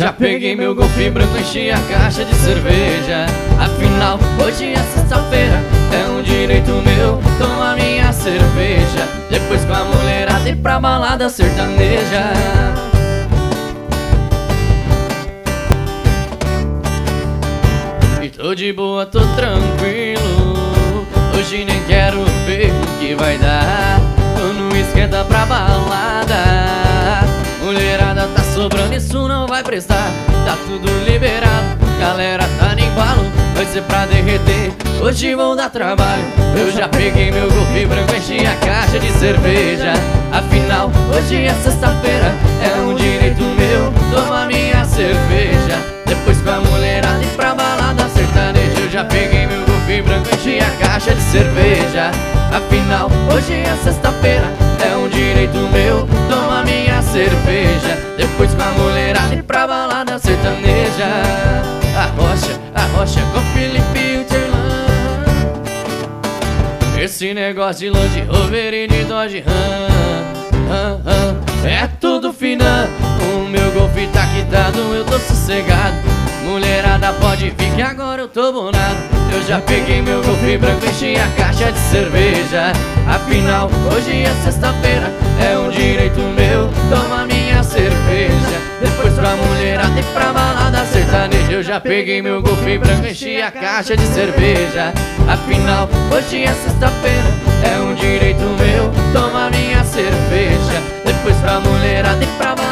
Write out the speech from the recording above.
já peguei meu golfe branco, enchi a caixa de cerveja. Afinal, hoje é sexta-feira, é um direito meu tomar minha cerveja. Depois com a mulherada ir pra balada sertaneja. E tô de boa, tô tranquilo, hoje nem quero ver o que vai dar. Tô no esquenta pra balada, mulherada tá sobrando, isso não vai prestar. Tá tudo liberado, galera tá no embalo, vai ser pra derreter, hoje vou dar trabalho. Eu já peguei meu golfe branco, enchi a caixa de cerveja. Afinal, hoje é sexta-feira, é um direito meu tomar minha cerveja. Depois com a mulherada ir pra balada sertaneja. Eu já peguei meu golfe branco, enchi a caixa de cerveja. Afinal, hoje é sexta-feira, é um direito meu tomar minha cerveja. Depois com a mulherada ir pra balada sertaneja. Arrocha com Felipe e o Tcherlan. Esse negócio de Land Rover e de Dodge Ram, é tudo finã. O meu golfe tá quitado, eu tô sossegado. Mulherada pode vir que agora eu tô bonado. Eu já peguei meu golfe branco, enchi a caixa de cerveja. Afinal, hoje é sexta-feira, é um direito meu tomar minha cerveja. Depois com a mulherada ir pra balada sertaneja. Eu já peguei meu golfe branco, enchi a caixa de cerveja. Afinal, hoje é sexta-feira, é um direito meu tomar minha cerveja. Depois com a mulherada ir pra balada